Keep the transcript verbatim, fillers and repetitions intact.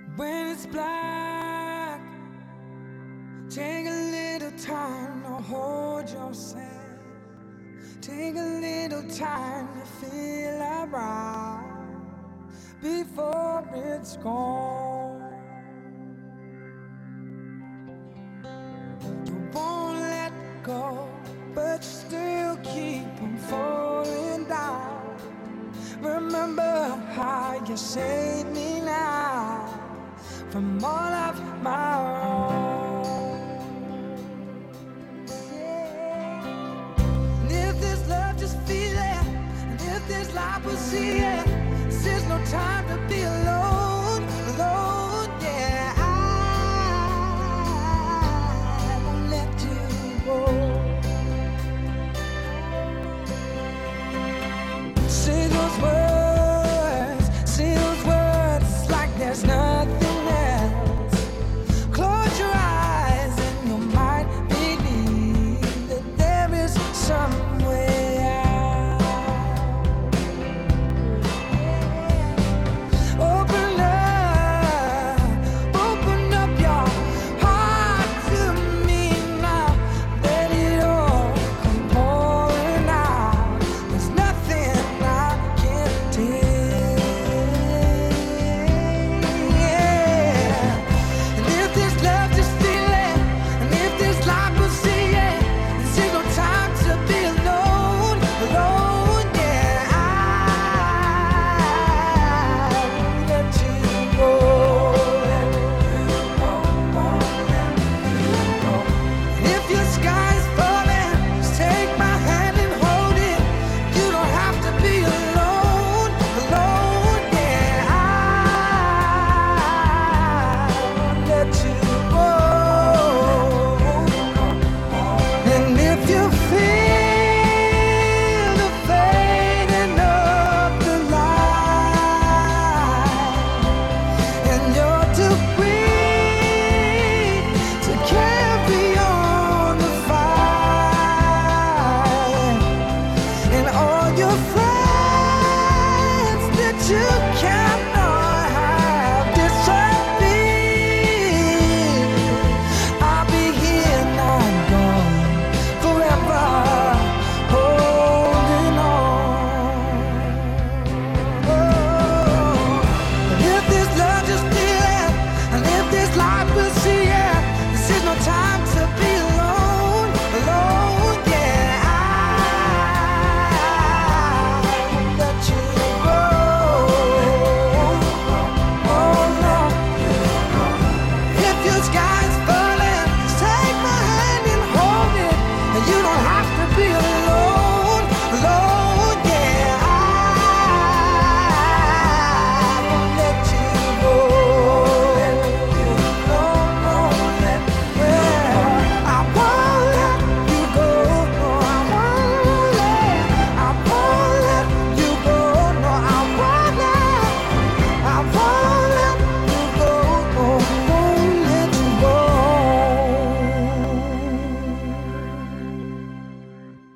When it's black, take a little time to hold yourself. Take a little time to feel around before it's gone. You won't let go, but you still keep on falling down. Remember how you saved me now from all of my wrongs. Yeah. And if this love, just feel it. And if this life, we'll see it. This is no time to be alone.